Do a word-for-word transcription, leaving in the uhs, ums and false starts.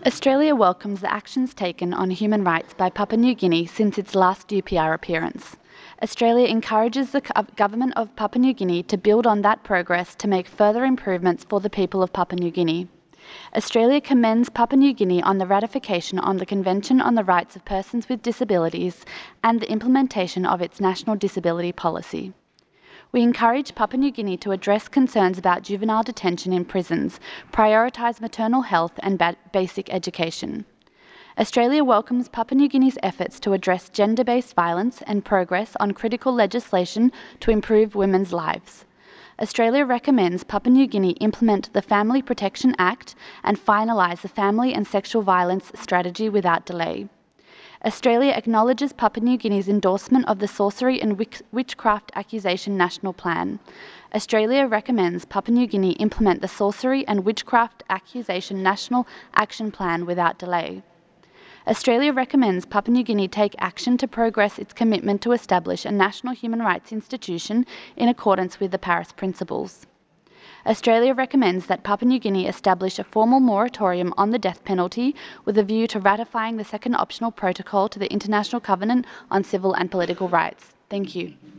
Australia welcomes the actions taken on human rights by Papua New Guinea since its last U P R appearance. Australia encourages the government of Papua New Guinea to build on that progress to make further improvements for the people of Papua New Guinea. Australia commends Papua New Guinea on the ratification on the Convention on the Rights of Persons with Disabilities and the implementation of its national disability policy. We encourage Papua New Guinea to address concerns about juvenile detention in prisons, prioritise maternal health and ba- basic education. Australia welcomes Papua New Guinea's efforts to address gender-based violence and progress on critical legislation to improve women's lives. Australia recommends Papua New Guinea implement the Family Protection Act and finalise the Family and Sexual Violence Strategy without delay. Australia acknowledges Papua New Guinea's endorsement of the Sorcery and Witchcraft Accusation National Plan. Australia recommends Papua New Guinea implement the Sorcery and Witchcraft Accusation National Action Plan without delay. Australia recommends Papua New Guinea take action to progress its commitment to establish a national human rights institution in accordance with the Paris Principles. Australia recommends that Papua New Guinea establish a formal moratorium on the death penalty with a view to ratifying the second optional protocol to the International Covenant on Civil and Political Rights. Thank you.